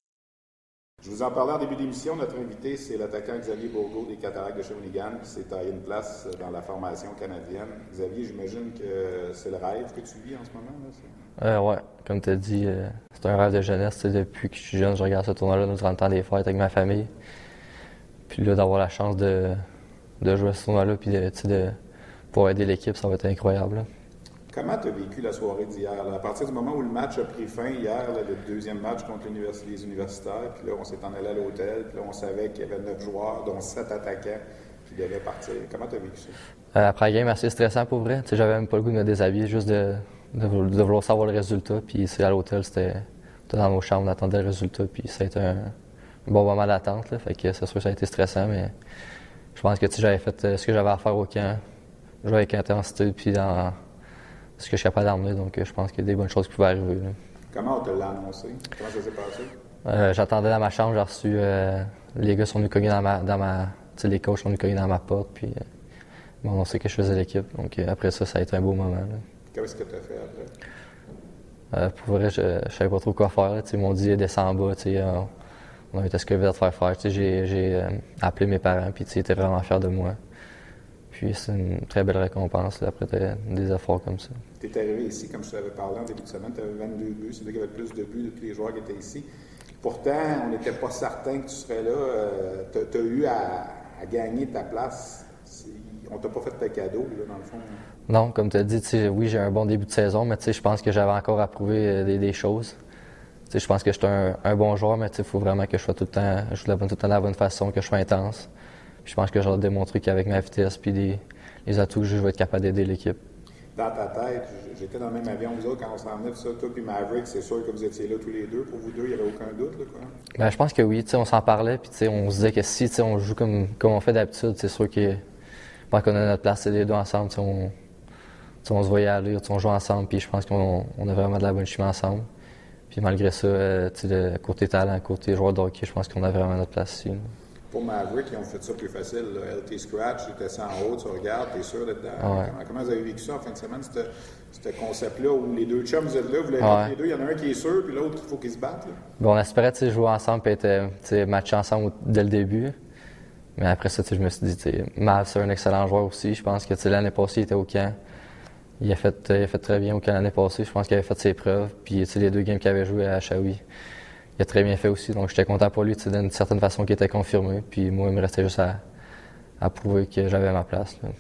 Je vous en parlais en début d'émission. Notre invité, c'est l'attaquant Xavier Bourgault des Cataractes de Shawinigan qui s'est taillé une place dans la formation canadienne. Xavier, j'imagine que c'est le rêve que tu vis en ce moment, là? Euh, ouais, comme tu as dit, euh, c'est un rêve de jeunesse. Depuis que je suis jeune, je regarde ce tournoi-là durant le temps des fêtes avec ma famille. Puis là, d'avoir la chance de, de jouer à ce tournoi-là puis de, de pouvoir aider l'équipe, ça va être incroyable, là. Comment tu as vécu la soirée d'hier? Là? À partir du moment où le match a pris fin hier, là, le deuxième match contre l'univers- les universitaires, puis là, on s'est en allé à l'hôtel, puis là, on savait qu'il y avait neuf joueurs, dont sept attaquants, qui devaient partir. Comment tu as vécu ça? Euh, après la game, assez stressant pour vrai. T'sais, j'avais même pas le goût de me déshabiller, juste de, de, de vouloir savoir le résultat. Puis c'est à l'hôtel, c'était, c'était dans nos chambres, on attendait le résultat, puis ça a été un, un bon moment d'attente. Là, fait que c'est sûr que ça a été stressant, mais je pense que j'avais fait ce que j'avais à faire au camp. jouer avec intensité puis dans ce que je suis capable d'emmener. Donc, je pense qu'il y a des bonnes choses qui pouvaient arriver. Là. Comment on te l'a annoncé? Comment ça s'est passé? Euh, j'attendais dans ma chambre, j'ai reçu... Euh, les gars sont venus cogner dans ma... Dans ma tu sais, les coachs sont venus cogner dans ma porte, puis euh, ils m'ont annoncé que je faisais l'équipe. Donc, euh, après ça, ça a été un beau moment. Là. Qu'est-ce que tu as fait après? Euh, pour vrai, je ne savais pas trop quoi faire. Là. Ils m'ont dit descends en bas. Euh, on avait ce que je devais te faire faire. J'ai, j'ai euh, appelé mes parents, puis ils étaient vraiment fiers de moi. Puis c'est une très belle récompense là, après des, des efforts comme ça. Tu es arrivé ici, comme je t'avais parlé en début de semaine, tu avais vingt-deux buts. C'est vrai qu'il y avait plus de buts de tous les joueurs qui étaient ici. Pourtant, on n'était pas certain que tu serais là. Euh, tu as eu à, à gagner ta place. C'est, on t'a pas fait de cadeau, là, dans le fond. Non, comme tu as dit, oui, j'ai un bon début de saison, mais je pense que j'avais encore à prouver des, des choses. T'sais, je pense que je suis un, un bon joueur, mais il faut vraiment que je sois tout le temps, je joue tout le temps de la bonne façon, que je sois intense. Puis je pense que je vais démontrer qu'avec ma vitesse et les, les atouts que j'ai, je vais être capable d'aider l'équipe. Dans ta tête, j'étais dans le même avion vous autres quand on s'en venait, ça, toi puis Maverick, c'est sûr que vous étiez là tous les deux. Pour vous deux, il n'y avait aucun doute, là, quoi? Ben, je pense que oui, on s'en parlait, puis on se disait que si on joue comme, comme on fait d'habitude, c'est sûr que quand on a notre place, c'est les deux ensemble, on, on se voyait aller, on joue ensemble, puis je pense qu'on on a vraiment de la bonne chimie ensemble. Puis malgré ça, euh, le côté talent, côté joueur de hockey, je pense qu'on a vraiment notre place ici. Là. Pour Maverick, ils ont fait ça plus facile. Là. L T Scratch, tu étais ça en haut, tu regardes, tu es sûr d'être dedans. Ouais. Comment, comment vous avez vécu ça en fin de semaine, ce concept-là où les deux chums, vous êtes là, vous l'avez ouais. les deux, il y en a un qui est sûr, puis l'autre, il faut qu'ils se battent. Là. Bon, on espérait jouer ensemble et être matchés ensemble dès le début. Mais après ça, je me suis dit, Mav, c'est un excellent joueur aussi. Je pense que l'année passée, il était au camp. Il a fait, il a fait très bien au camp l'année passée. Je pense qu'il avait fait ses preuves. Puis les deux games qu'il avait joué à Shawi, il a très bien fait aussi. Donc j'étais content pour lui d'une certaine façon qu'il était confirmé. Puis moi, il me restait juste à, à prouver que j'avais ma place. Là.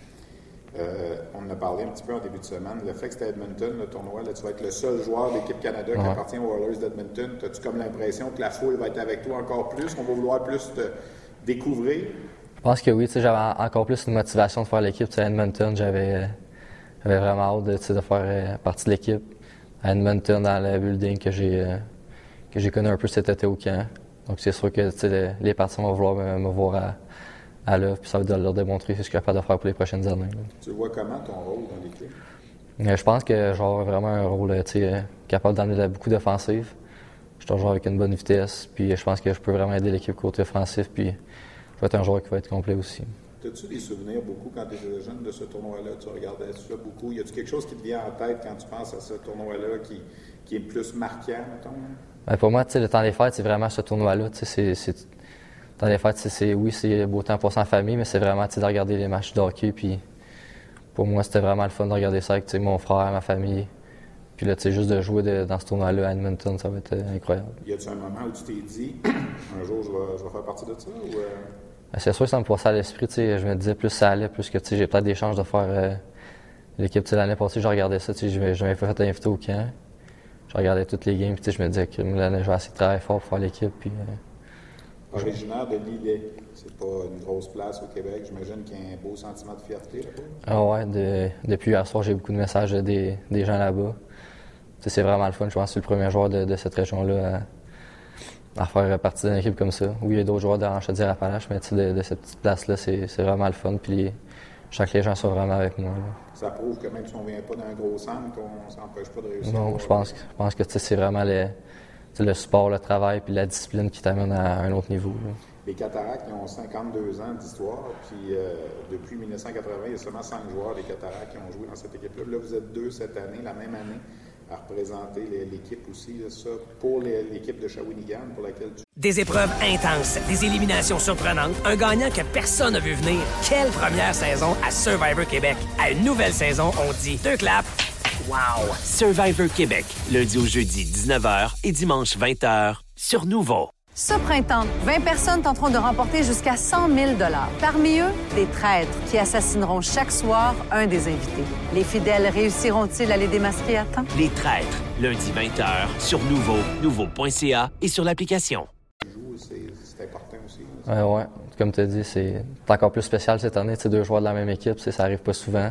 Euh, on en a parlé un petit peu en début de semaine. Le fait que c'était Edmonton, le tournoi, là, tu vas être le seul joueur de l'équipe Canada qui ouais. appartient aux Oilers d'Edmonton. As-tu comme l'impression que la foule va être avec toi encore plus, qu'on va vouloir plus te découvrir? Je pense que oui. J'avais encore plus une motivation de faire l'équipe. À Edmonton, j'avais, j'avais vraiment hâte de, de faire partie de l'équipe. À Edmonton, dans le building que j'ai, que j'ai connu un peu cet été au camp. Donc c'est sûr que les, les partisans vont vouloir me, me voir à à l'œuvre, puis ça va leur démontrer ce que je suis capable de faire pour les prochaines années. Là. Tu vois comment ton rôle dans l'équipe? Euh, je pense que j'aurai vraiment un rôle euh, capable d'amener beaucoup d'offensives. Je suis un joueur avec une bonne vitesse, puis je pense que je peux vraiment aider l'équipe côté offensif, puis je vais être un joueur qui va être complet aussi. As-tu des souvenirs beaucoup quand tu étais jeune de ce tournoi-là? Tu regardais ça beaucoup. Y a-tu quelque chose qui te vient en tête quand tu penses à ce tournoi-là qui, qui est le plus marquant, mettons? Ben pour moi, le temps des fêtes, c'est vraiment ce tournoi-là. C'est, c'est... Dans les fêtes, c'est, oui, c'est beau temps pour en famille, mais c'est vraiment de regarder les matchs de hockey. Puis pour moi, c'était vraiment le fun de regarder ça avec mon frère, ma famille. Puis là, juste de jouer de, dans ce tournoi-là à Edmonton, ça va être incroyable. Y a-t-il un moment où tu t'es dit, un jour, je vais, je vais faire partie de ça? Ou euh... ben, c'est sûr que ça me passait à l'esprit. Je me disais, plus ça allait, plus que j'ai peut-être des chances de faire euh, l'équipe. L'année passée, je regardais ça. Je m'avais fait inviter au camp. Je regardais toutes les games. Puis je me disais que l'année, je vais essayer de travailler fort pour faire l'équipe. Puis, euh, originaire de Lillet. C'est pas une grosse place au Québec. J'imagine qu'il y a un beau sentiment de fierté là-bas. Ah ouais, de, depuis hier soir, j'ai beaucoup de messages des, des gens là-bas. T'sais, c'est vraiment le fun. Je pense que je suis le premier joueur de, de cette région-là à, à faire partie d'une équipe comme ça. Oui, il y a d'autres joueurs de Chaudière-Appalaches, mais de, de cette petite place-là, c'est, c'est vraiment le fun. Puis les, je sens que les gens sont vraiment avec moi. Là. Ça prouve que même si on ne vient pas d'un gros centre, on ne s'empêche pas de réussir. Non, je pense, je pense que c'est vraiment les... C'est le sport, le travail puis la discipline qui t'amène à un autre niveau. Là. Les Cataractes, ils ont cinquante-deux ans d'histoire, puis euh, depuis dix-neuf cent quatre-vingts, il y a seulement cinq joueurs des Cataractes qui ont joué dans cette équipe-là. Là, vous êtes deux cette année, la même année, à représenter les, l'équipe aussi, là, ça, pour les, l'équipe de Shawinigan, pour laquelle tu... Des épreuves intenses, des éliminations surprenantes, un gagnant que personne n'a vu venir. Quelle première saison à Survivor Québec! À une nouvelle saison, on dit deux claps. Wow! Survivor Québec, lundi au jeudi dix-neuf heures et dimanche vingt heures sur Nouveau. Ce printemps, vingt personnes tenteront de remporter jusqu'à cent mille dollars. Parmi eux, des traîtres qui assassineront chaque soir un des invités. Les fidèles réussiront-ils à les démasquer à temps? Les traîtres, lundi vingt heures sur Nouveau, nouveau point c a et sur l'application. C'est, c'est important aussi. Euh, ouais, comme tu as dit, c'est encore plus spécial cette année. C'est deux joueurs de la même équipe, ça arrive pas souvent.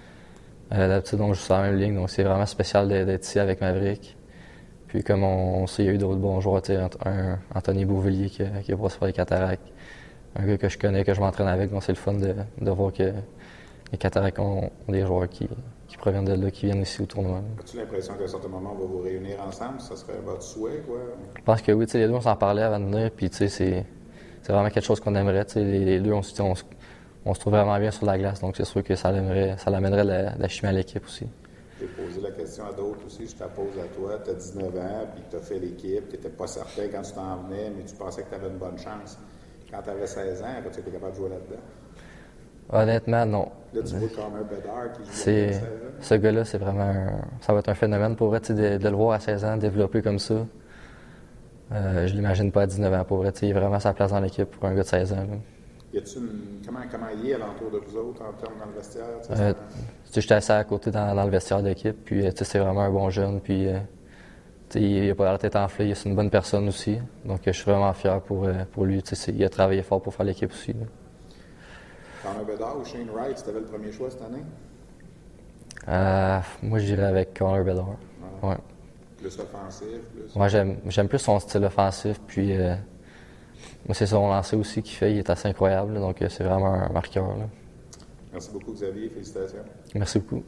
Euh, d'habitude, on joue sur la même ligne, donc c'est vraiment spécial d'être ici avec Maverick. Puis comme on, on sait, il y a eu d'autres bons joueurs, un Anthony Beauvillier qui, qui a passé par les Cataractes, un gars que je connais, que je m'entraîne avec, donc c'est le fun de, de voir que les Cataractes ont, ont des joueurs qui, qui proviennent de là, qui viennent ici au tournoi. As-tu l'impression qu'à un certain moment, on va vous réunir ensemble? Ça serait votre souhait, quoi? Je pense que oui, les deux, on s'en parlait avant de venir, puis c'est, c'est vraiment quelque chose qu'on aimerait. Les, les deux, on, on, on se trouve vraiment bien sur la glace, donc c'est sûr que ça, ça l'amènerait la, la chimie à l'équipe aussi. J'ai posé la question à d'autres aussi, je te la pose à toi. Tu as dix-neuf ans, puis tu as fait l'équipe, tu n'étais pas certain quand tu t'en venais, mais tu pensais que tu avais une bonne chance. Quand tu avais seize ans, tu étais capable de jouer là-dedans? Honnêtement, non. Là, tu vois Connor Bedard qui joue c'est, à seize ans. Ce gars-là, c'est vraiment un, ça va être un phénomène pour vrai, de, de le voir à seize ans, développer comme ça. Euh, je l'imagine pas à dix-neuf ans, pour vrai. Il a vraiment sa place dans l'équipe pour un gars de seize ans. Là. Y a-tu une... comment, comment il est alentour de vous autres en termes dans le vestiaire? Euh, J'étais assis à côté dans, dans le vestiaire d'équipe, puis c'est vraiment un bon jeune, puis euh, il n'a pas la tête enflée, c'est une bonne personne aussi. Donc je suis vraiment fier pour, pour lui. Il a travaillé fort pour faire l'équipe aussi. Là. Connor Bedard ou Shane Wright, tu avais le premier choix cette année? Euh, moi, j'irais avec Connor Bedard. Ouais. Ouais. Plus offensif? Plus... Moi, j'aime, j'aime plus son style offensif, puis... Euh, Moi, c'est son lancer aussi qu'il fait, il est assez incroyable, là, donc c'est vraiment un marqueur. Là. Merci beaucoup, Xavier. Félicitations. Merci beaucoup.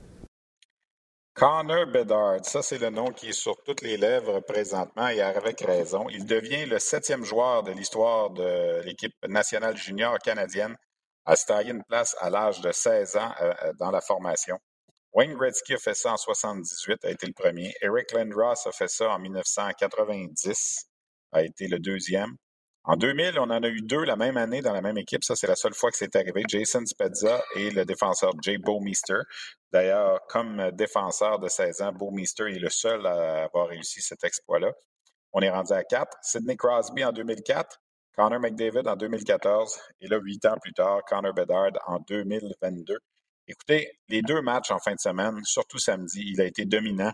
Connor Bedard, ça c'est le nom qui est sur toutes les lèvres présentement et avec raison. Il devient le septième joueur de l'histoire de l'équipe nationale junior canadienne à se tailler une place à l'âge de seize ans euh, dans la formation. Wayne Gretzky a fait ça en soixante-dix-huit, a été le premier. Eric Lindros a fait ça en dix-neuf cent quatre-vingt-dix, a été le deuxième. En deux mille, on en a eu deux la même année dans la même équipe. Ça, c'est la seule fois que c'est arrivé. Jason Spezza et le défenseur Jay Bouwmeester. D'ailleurs, comme défenseur de seize ans, Bouwmeester est le seul à avoir réussi cet exploit-là. On est rendu à quatre. Sidney Crosby en deux mille quatre, Connor McDavid en deux mille quatorze et là, huit ans plus tard, Connor Bedard en deux mille vingt-deux. Écoutez, les deux matchs en fin de semaine, surtout samedi, il a été dominant.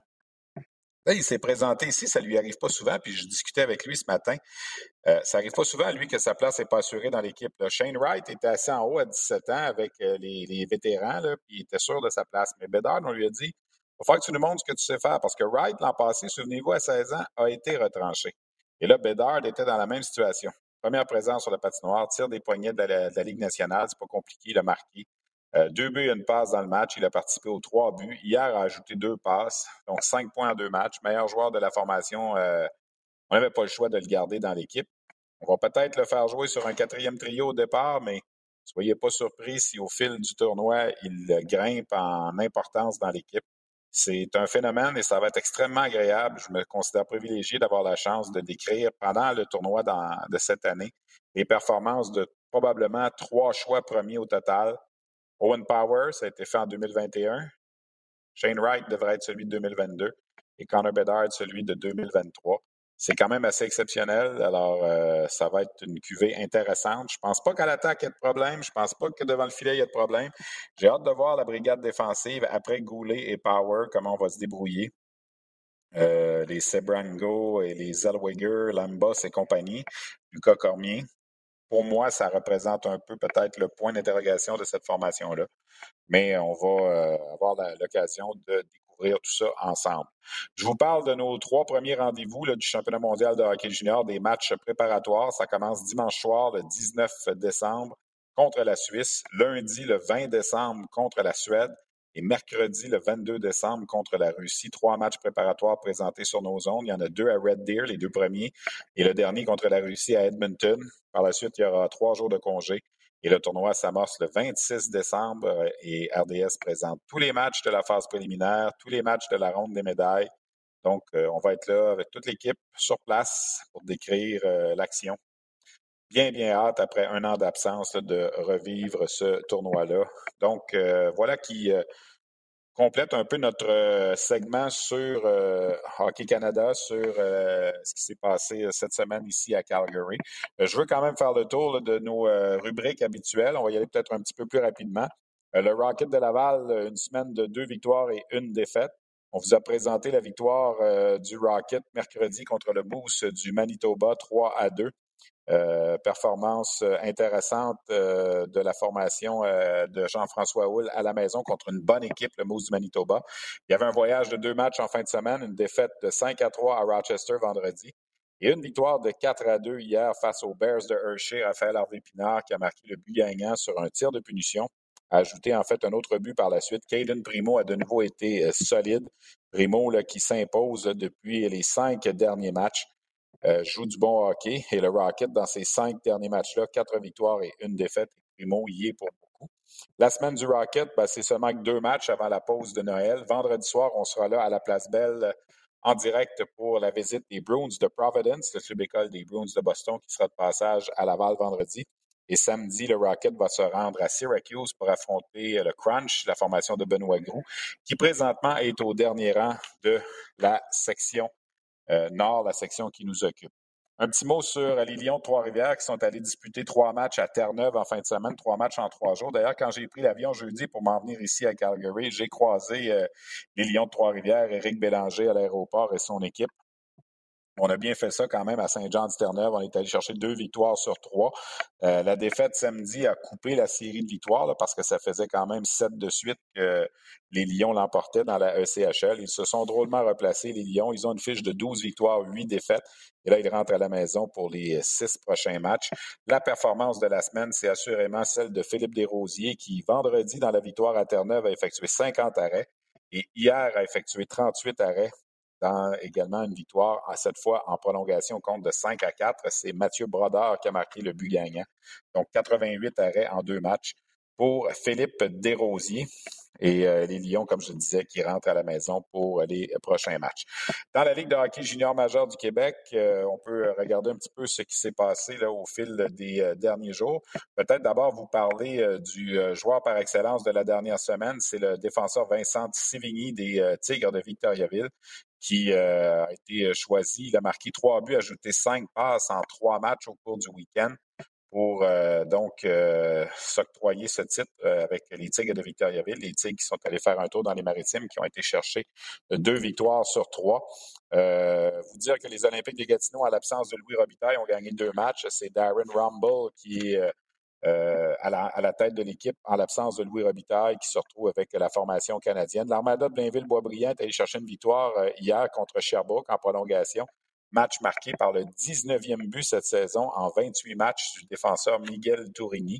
Là, il s'est présenté ici, ça lui arrive pas souvent, puis je discutais avec lui ce matin. Euh, ça arrive pas souvent à lui que sa place n'est pas assurée dans l'équipe. Là. Shane Wright était assis en haut à dix-sept ans avec euh, les, les vétérans, là, puis il était sûr de sa place. Mais Bedard, on lui a dit, il va falloir que tu nous montres ce que tu sais faire, parce que Wright, l'an passé, souvenez-vous, à seize ans, a été retranché. Et là, Bedard était dans la même situation. Première présence sur la patinoire, tire des poignets de la, de la Ligue nationale, c'est pas compliqué, il a marqué. Euh, deux buts et une passe dans le match. Il a participé aux trois buts. Hier, a ajouté deux passes, donc cinq points en deux matchs. Meilleur joueur de la formation. Euh, on n'avait pas le choix de le garder dans l'équipe. On va peut-être le faire jouer sur un quatrième trio au départ, mais soyez pas surpris si au fil du tournoi, il grimpe en importance dans l'équipe. C'est un phénomène et ça va être extrêmement agréable. Je me considère privilégié d'avoir la chance de décrire pendant le tournoi dans, de cette année les performances de probablement trois choix premiers au total. Owen Power, ça a été fait en deux mille vingt et un. Shane Wright devrait être celui de deux mille vingt-deux et Connor Bedard celui de deux mille vingt-trois. C'est quand même assez exceptionnel. Alors, euh, ça va être une cuvée intéressante. Je pense pas qu'à l'attaque, il y ait de problème. Je pense pas que devant le filet, il y ait de problème. J'ai hâte de voir la brigade défensive après Goulet et Power, comment on va se débrouiller. Euh, les Sebrango et les Zellweger, Lambos et compagnie, Lucas Cormier. Pour moi, ça représente un peu peut-être le point d'interrogation de cette formation-là. Mais on va euh, avoir la, l'occasion de découvrir tout ça ensemble. Je vous parle de nos trois premiers rendez-vous là, du championnat mondial de hockey junior, des matchs préparatoires. Ça commence dimanche soir, le dix-neuf décembre, contre la Suisse. Lundi, le vingt décembre, contre la Suède. Et mercredi, le vingt-deux décembre, contre la Russie. Trois matchs préparatoires présentés sur nos zones. Il y en a deux à Red Deer, les deux premiers. Et le dernier contre la Russie à Edmonton. Par la suite, il y aura trois jours de congé. Et le tournoi s'amorce le vingt-six décembre et R D S présente tous les matchs de la phase préliminaire, tous les matchs de la ronde des médailles. Donc, euh, on va être là avec toute l'équipe sur place pour décrire euh, l'action. Bien, bien hâte, après un an d'absence, là, de revivre ce tournoi-là. Donc, euh, voilà qui euh, complète un peu notre euh, segment sur euh, Hockey Canada, sur euh, ce qui s'est passé euh, cette semaine ici à Calgary. Euh, je veux quand même faire le tour là, de nos euh, rubriques habituelles. On va y aller peut-être un petit peu plus rapidement. Euh, le Rocket de Laval, une semaine de deux victoires et une défaite. On vous a présenté la victoire euh, du Rocket mercredi contre le Moose du Manitoba, trois à deux. Euh, performance intéressante euh, de la formation euh, de Jean-François Houle à la maison contre une bonne équipe, le Moose du Manitoba. Il y avait un voyage de deux matchs en fin de semaine, une défaite de cinq à trois à Rochester vendredi et une victoire de quatre à deux hier face aux Bears de Hershey. Raphaël Harvey-Pinard qui a marqué le but gagnant sur un tir de punition. a ajouté en fait un autre but par la suite. Caden Primo a de nouveau été euh, solide. Primo là, qui s'impose là, depuis les cinq derniers matchs. Euh, joue du bon hockey. Et le Rocket, dans ces cinq derniers matchs-là, quatre victoires et une défaite. Primo y est pour beaucoup. La semaine du Rocket, ben, c'est seulement que deux matchs avant la pause de Noël. Vendredi soir, on sera là à la Place Belle en direct pour la visite des Bruins de Providence, le club école des Bruins de Boston qui sera de passage à Laval vendredi. Et samedi, le Rocket va se rendre à Syracuse pour affronter le Crunch, la formation de Benoît Groux, qui présentement est au dernier rang de la section euh, nord, la section qui nous occupe. Un petit mot sur les Lions de Trois-Rivières qui sont allés disputer trois matchs à Terre-Neuve en fin de semaine, trois matchs en trois jours. D'ailleurs, quand j'ai pris l'avion jeudi pour m'en venir ici à Calgary, j'ai croisé euh, les Lions de Trois-Rivières, Éric Bélanger à l'aéroport et son équipe. On a bien fait ça quand même à Saint-Jean-du-Terre-Neuve. On est allé chercher deux victoires sur trois. Euh, la défaite samedi a coupé la série de victoires là, parce que ça faisait quand même sept de suite que les Lions l'emportaient dans la E C H L. Ils se sont drôlement replacés, les Lions. Ils ont une fiche de douze victoires, huit défaites. Et là, ils rentrent à la maison pour les six prochains matchs. La performance de la semaine, c'est assurément celle de Philippe Desrosiers qui, vendredi, dans la victoire à Terre-Neuve, a effectué cinquante arrêts. Et hier, a effectué trente-huit arrêts. Dans également une victoire, à cette fois en prolongation, compte de cinq à quatre. C'est Mathieu Brodeur qui a marqué le but gagnant. Donc, quatre-vingt-huit arrêts en deux matchs pour Philippe Desrosiers. Et euh, les Lions, comme je le disais, qui rentrent à la maison pour les prochains matchs. Dans la Ligue de hockey junior majeur du Québec, euh, on peut regarder un petit peu ce qui s'est passé là, au fil des euh, derniers jours. Peut-être d'abord vous parler euh, du euh, joueur par excellence de la dernière semaine. C'est le défenseur Vincent Sévigny des euh, Tigres de Victoriaville qui euh, a été choisi. Il a marqué trois buts, ajouté cinq passes en trois matchs au cours du week-end pour euh, donc euh, s'octroyer ce titre euh, avec les Tigres de Victoriaville. Les Tigres qui sont allés faire un tour dans les Maritimes, qui ont été chercher deux victoires sur trois. Euh, vous dire que les Olympiques de Gatineau, à l'absence de Louis Robitaille, ont gagné deux matchs. C'est Darren Rumble qui est Euh, à, la, à la tête de l'équipe en l'absence de Louis Robitaille qui se retrouve avec la formation canadienne. L'Armada de Blainville-Boisbriand est allé chercher une victoire euh, hier contre Sherbrooke en prolongation. Match marqué par le dix-neuvième but cette saison en vingt-huit matchs du défenseur Miguel Tourigny.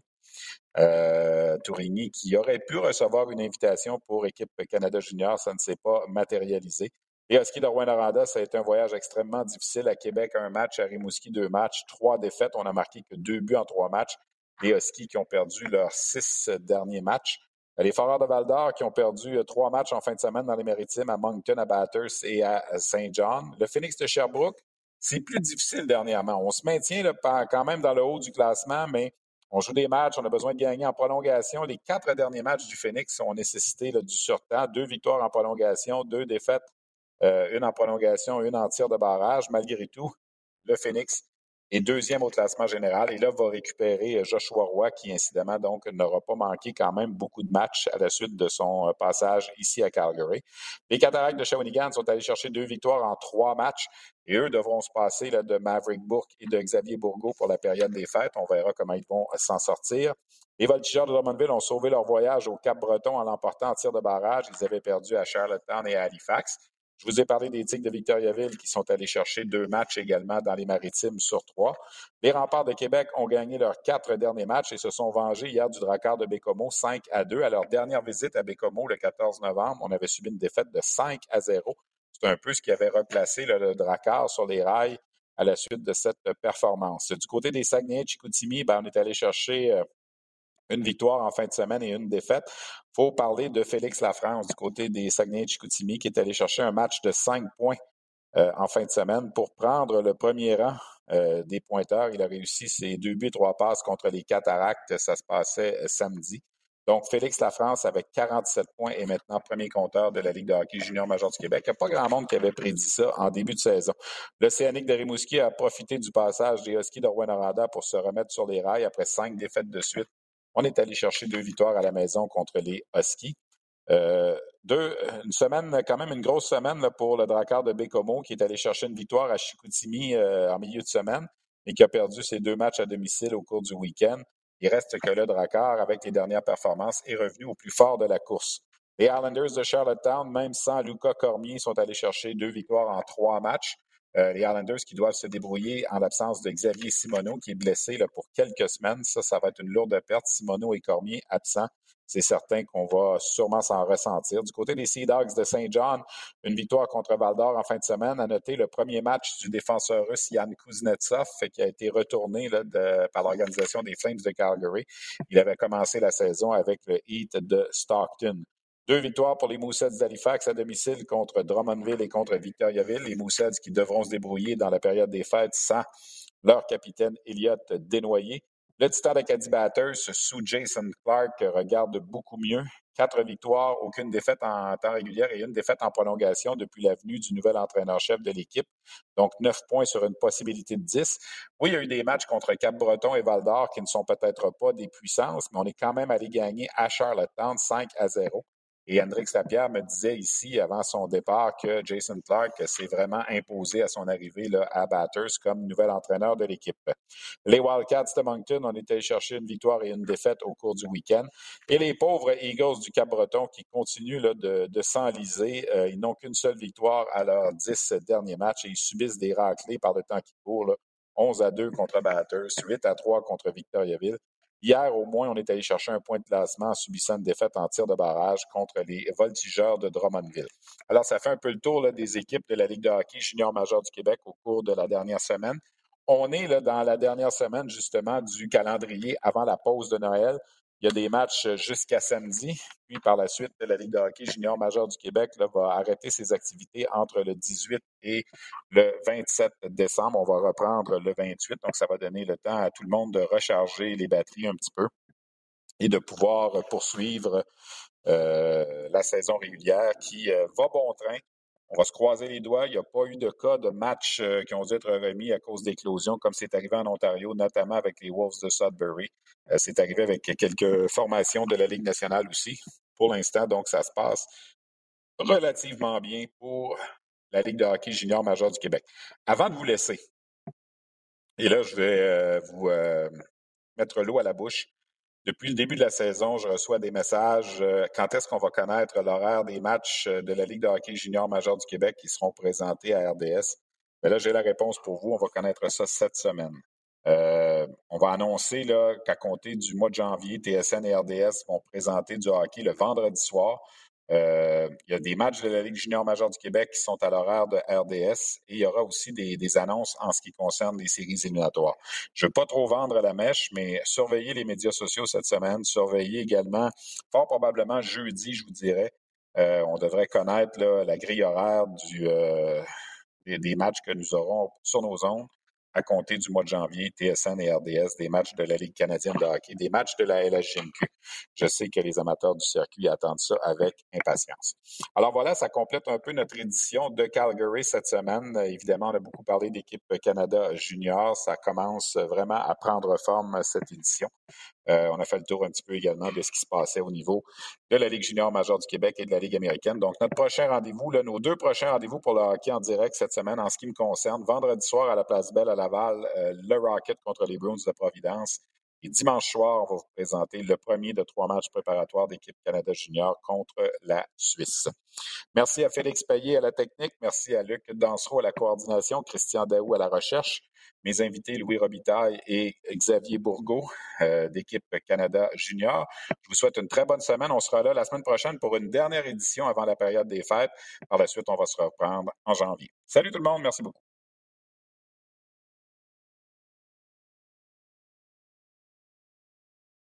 Euh, Tourigny qui aurait pu recevoir une invitation pour équipe Canada Junior, ça ne s'est pas matérialisé. Et Husky de Rouyn-Noranda, ça a été un voyage extrêmement difficile. À Québec, un match. À Rimouski, deux matchs. Trois défaites. On a marqué que deux buts en trois matchs. Les Huskies qui ont perdu leurs six derniers matchs. Les Foreurs de Val-d'Or qui ont perdu trois matchs en fin de semaine dans les Maritimes, à Moncton, à Bathurst et à Saint-John. Le Phoenix de Sherbrooke, c'est plus difficile dernièrement. On se maintient là, quand même dans le haut du classement, mais on joue des matchs, on a besoin de gagner en prolongation. Les quatre derniers matchs du Phoenix ont nécessité là, du surtemps. Deux victoires en prolongation, deux défaites, euh, une en prolongation, une en tir de barrage. Malgré tout, le Phoenix est deuxième au classement général. Et là, va récupérer Joshua Roy, qui, incidemment, donc, n'aura pas manqué quand même beaucoup de matchs à la suite de son passage ici à Calgary. Les Cataractes de Shawinigan sont allés chercher deux victoires en trois matchs. Et eux devront se passer là, de Maverick Bourque et de Xavier Bourgault pour la période des fêtes. On verra comment ils vont s'en sortir. Les Voltigeurs de Drummondville ont sauvé leur voyage au Cap-Breton en l'emportant en tir de barrage. Ils avaient perdu à Charlottetown et à Halifax. Je vous ai parlé des Tigres de Victoriaville qui sont allés chercher deux matchs également dans les Maritimes sur trois. Les Remparts de Québec ont gagné leurs quatre derniers matchs et se sont vengés hier du Drakkar de Bécomo cinq à deux. À leur dernière visite à Bécomo le quatorze novembre, on avait subi une défaite de cinq à zéro. C'est un peu ce qui avait replacé le, le Drakkar sur les rails à la suite de cette performance. Du côté des Saguenay-Chicoutimi, ben, on est allé chercher euh, une victoire en fin de semaine et une défaite. Il faut parler de Félix Lafrance du côté des Saguenay-Chicoutimi qui est allé chercher un match de cinq points euh, en fin de semaine pour prendre le premier rang euh, des pointeurs. Il a réussi ses deux buts et trois passes contre les Cataractes. Ça se passait euh, samedi. Donc, Félix Lafrance, avec quarante-sept points, est maintenant premier compteur de la Ligue de hockey junior major du Québec. Il n'y a pas grand monde qui avait prédit ça en début de saison. L'Océanique de Rimouski a profité du passage des Huskies de Rouyn-Noranda pour se remettre sur les rails après cinq défaites de suite. On est allé chercher deux victoires à la maison contre les Huskies. Euh, deux, une semaine, quand même une grosse semaine là, pour le Drakkar de Bécomo qui est allé chercher une victoire à Chicoutimi euh, en milieu de semaine et qui a perdu ses deux matchs à domicile au cours du week-end. Il reste que le Drakkar, avec les dernières performances, est revenu au plus fort de la course. Les Islanders de Charlottetown, même sans Luca Cormier, sont allés chercher deux victoires en trois matchs. Euh, les Islanders qui doivent se débrouiller en l'absence de Xavier Simoneau, qui est blessé là, pour quelques semaines. Ça, ça va être une lourde perte. Simoneau et Cormier absents. C'est certain qu'on va sûrement s'en ressentir. Du côté des Sea Dogs de Saint John, une victoire contre Val-d'Or en fin de semaine. À noter le premier match du défenseur russe Yann Kuznetsov qui a été retourné là, de, par l'organisation des Flames de Calgary. Il avait commencé la saison avec le Heat de Stockton. Deux victoires pour les Mooseheads d'Halifax à domicile contre Drummondville et contre Victoriaville. Les Mooseheads qui devront se débrouiller dans la période des fêtes sans leur capitaine Elliott Desnoyers. Le Titan d'Acadie Batters sous Jason Clark regarde beaucoup mieux. Quatre victoires, aucune défaite en temps régulier et une défaite en prolongation depuis la venue du nouvel entraîneur-chef de l'équipe. Donc, neuf points sur une possibilité de dix. Oui, il y a eu des matchs contre Cap-Breton et Val-d'Or qui ne sont peut-être pas des puissances, mais on est quand même allé gagner à Charlottetown cinq à zéro. Et Hendrix Lapierre me disait ici, avant son départ, que Jason Clark s'est vraiment imposé à son arrivée là, à Batters comme nouvel entraîneur de l'équipe. Les Wildcats de Moncton ont été chercher une victoire et une défaite au cours du week-end. Et les pauvres Eagles du Cap-Breton qui continuent là, de, de s'enliser. Euh, ils n'ont qu'une seule victoire à leurs dix derniers matchs et ils subissent des raclées par le temps qui court. Là. onze à deux contre Batters, huit à trois contre Victoriaville. Hier, au moins, on est allé chercher un point de classement en subissant une défaite en tir de barrage contre les Voltigeurs de Drummondville. Alors, ça fait un peu le tour là, des équipes de la Ligue de hockey junior majeur du Québec au cours de la dernière semaine. On est là, dans la dernière semaine, justement, du calendrier avant la pause de Noël. Il y a des matchs jusqu'à samedi. Puis, par la suite, la Ligue de hockey junior majeur du Québec là, va arrêter ses activités entre le dix-huit et le vingt-sept décembre. On va reprendre le vingt-huit. Donc, ça va donner le temps à tout le monde de recharger les batteries un petit peu et de pouvoir poursuivre euh, la saison régulière qui euh, va bon train. On va se croiser les doigts. Il n'y a pas eu de cas de matchs euh, qui ont dû être remis à cause d'éclosions, comme c'est arrivé en Ontario, notamment avec les Wolves de Sudbury. Euh, c'est arrivé avec quelques formations de la Ligue nationale aussi. Pour l'instant, donc, ça se passe relativement bien pour la Ligue de hockey junior majeur du Québec. Avant de vous laisser, et là, je vais euh, vous euh, mettre l'eau à la bouche. Depuis le début de la saison, je reçois des messages. Euh, quand est-ce qu'on va connaître l'horaire des matchs de la Ligue de hockey junior majeur du Québec qui seront présentés à R D S? Mais là, j'ai la réponse pour vous. On va connaître ça cette semaine. Euh, on va annoncer là, qu'à compter du mois de janvier, T S N et R D S vont présenter du hockey le vendredi soir. Euh, il y a des matchs de la Ligue junior majeure du Québec qui sont à l'horaire de R D S et il y aura aussi des, des annonces en ce qui concerne les séries éliminatoires. Je ne veux pas trop vendre la mèche, mais surveillez les médias sociaux cette semaine. Surveillez également, fort probablement jeudi, je vous dirais, euh, on devrait connaître là, la grille horaire du, euh, des, des matchs que nous aurons sur nos ondes à compter du mois de janvier, T S N et R D S, des matchs de la Ligue canadienne de hockey, des matchs de la L H J M Q. Je sais que les amateurs du circuit attendent ça avec impatience. Alors voilà, ça complète un peu notre édition de Calgary cette semaine. Évidemment, on a beaucoup parlé d'équipe Canada junior. Ça commence vraiment à prendre forme cette édition. Euh, on a fait le tour un petit peu également de ce qui se passait au niveau de la Ligue junior majeure du Québec et de la Ligue américaine. Donc, notre prochain rendez-vous, là, nos deux prochains rendez-vous pour le hockey en direct cette semaine, en ce qui me concerne, vendredi soir à la Place Belle à Laval, euh, le Rocket contre les Bruins de Providence. Et dimanche soir, on va vous présenter le premier de trois matchs préparatoires d'équipe Canada junior contre la Suisse. Merci à Félix Payet à la technique. Merci à Luc Dansereau à la coordination, Christian Daou à la recherche. Mes invités, Louis Robitaille et Xavier Bourgault euh, d'équipe Canada junior. Je vous souhaite une très bonne semaine. On sera là la semaine prochaine pour une dernière édition avant la période des fêtes. Par la suite, on va se reprendre en janvier. Salut tout le monde. Merci beaucoup.